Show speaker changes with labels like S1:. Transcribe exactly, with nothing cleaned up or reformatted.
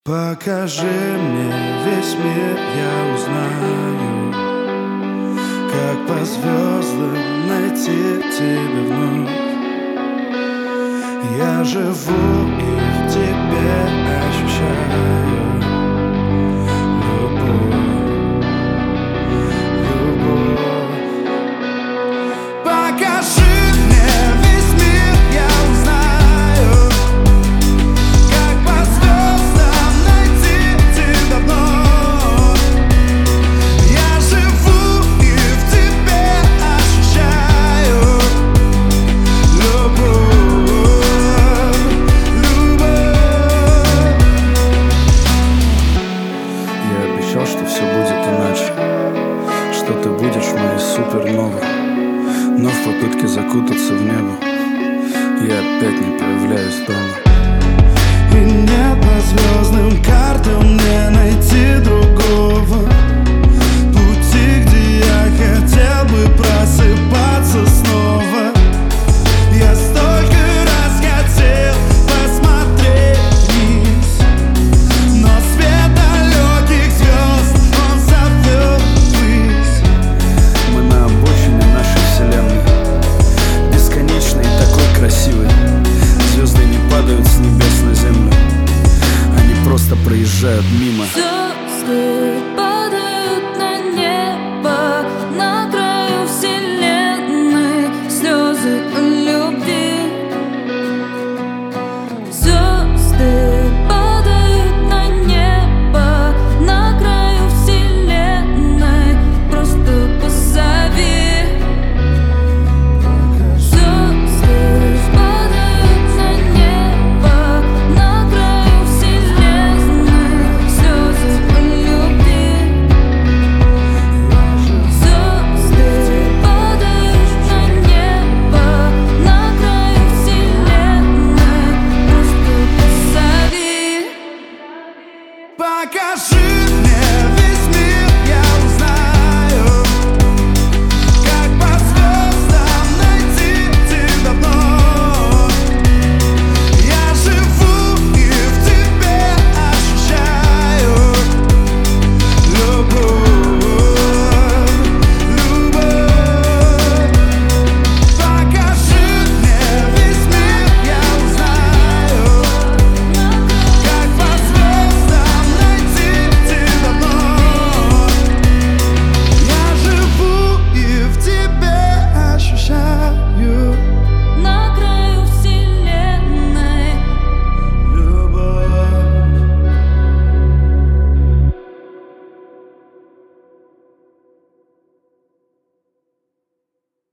S1: Покажи мне весь мир, я узнаю, как по звездам найти тебя вновь. Я живу и в тебе ощущаю любовь, любовь. Покажи мне весь мир, я узнаю, как по звездам найти тебя вновь. Я живу и в тебе ощущаю любовь, любовь. Я обещал, что все будет иначе, что ты будешь моей суперновой. Но в попытке закутаться в небо я опять не появляюсь дома. И нет по звездным картам мне найти другого пути, где я хотел бы просыпаться снова. Я столько раз хотел посмотреть вниз, но свет далеких звезд, он зовет ввысь. Мы на обочине нашей вселенной, бесконечной и такой красивой. Звезды не падают с небес на землю, они просто проезжают мимо.
S2: Звезды падают на небо, на краю вселенной слезы любви. Звезды падают на небо, на краю вселенной, просто позови. Звезды падают на небо, на краю вселенной слезы любви. Звезды падают на небо, на краю вселенной, просто позови.
S1: Покажи